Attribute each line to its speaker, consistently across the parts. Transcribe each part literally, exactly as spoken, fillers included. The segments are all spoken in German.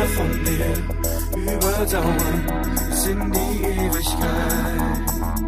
Speaker 1: von dir überdauern bis in die Ewigkeit.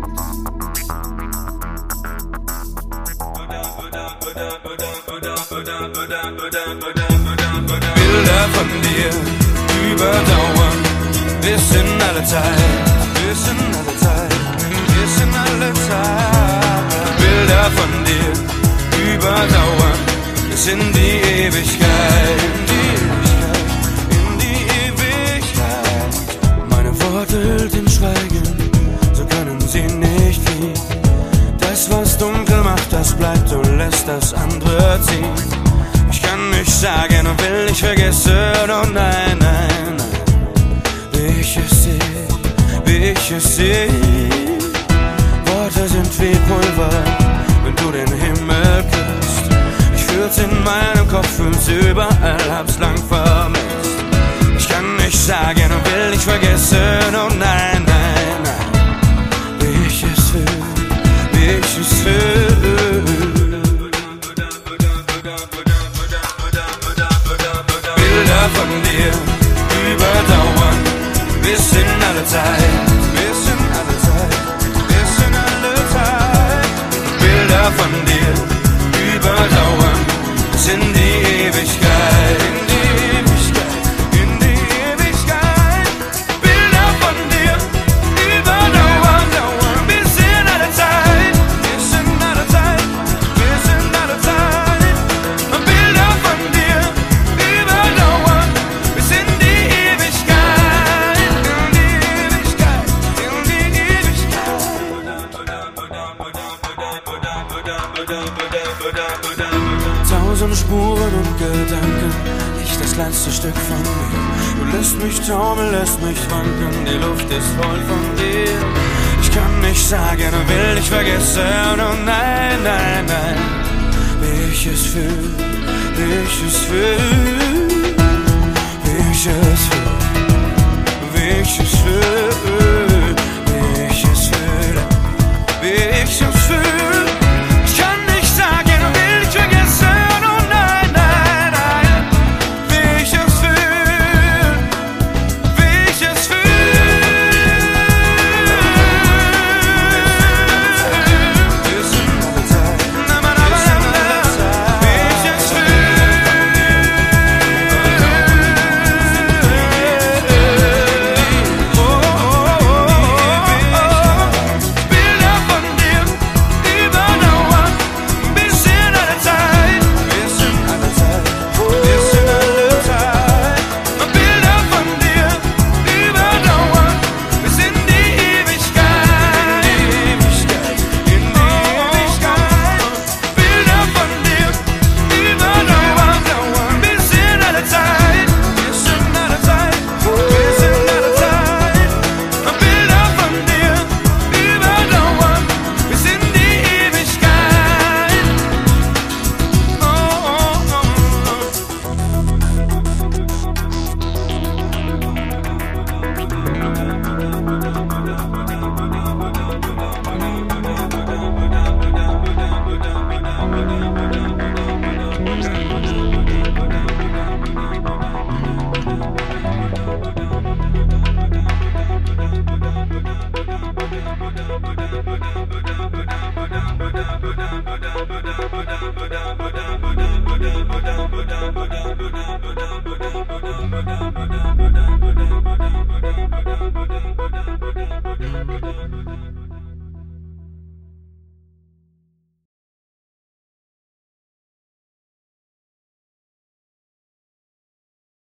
Speaker 1: Bilder von dir überdauern bis in alle Zeit, bis in alle Zeit, bis in alle Zeit. Bilder von dir überdauern bis in die Ewigkeit, in die Ewigkeit, in die Ewigkeit. Meine Worte den Schweigen, so können sie nicht fliehen. Das, was dunkel macht, das bleibt und lässt das andere ziehen. Ich kann nicht sagen und will nicht vergessen, oh nein, nein, nein. Wie ich es sehe, wie ich es sehe. Worte sind wie Pulver, wenn du den Himmel küsst. Ich fühl's in meinem Kopf, fühl's überall, hab's lang vermisst. Ich kann nicht sagen und will nicht vergessen, oh nein, nein, nein. Wie ich es fühl, wie ich es fühl. Bilder von dir überdauern bis in alle Zeit, bis in alle Zeit, bis in alle Zeit. Bilder von dir überdauern bis in die Ewigkeit, in die Ewigkeit, in die Ewigkeit. Bilder von dir überdauern, dauern bis in alle Zeit, bis in alle Zeit, bis in alle Zeit. Bilder von dir überdauern bis in die Ewigkeit, in die Ewigkeit, in die Ewigkeit. Tausend Spuren und Gedanken, nicht das kleinste Stück von mir. Du lässt mich taumeln, lässt mich wanken, die Luft ist voll von dir. Ich kann nicht sagen und will nicht vergessen, oh nein, nein, nein. Wie ich es fühl, wie ich es fühl.